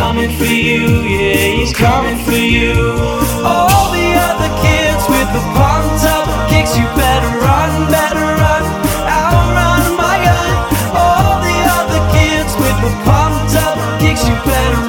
coming for you, yeah, he's coming for you. All the other kids with the pumped up kicks, you better run, outrun my gun. All the other kids with the pumped up kicks, you better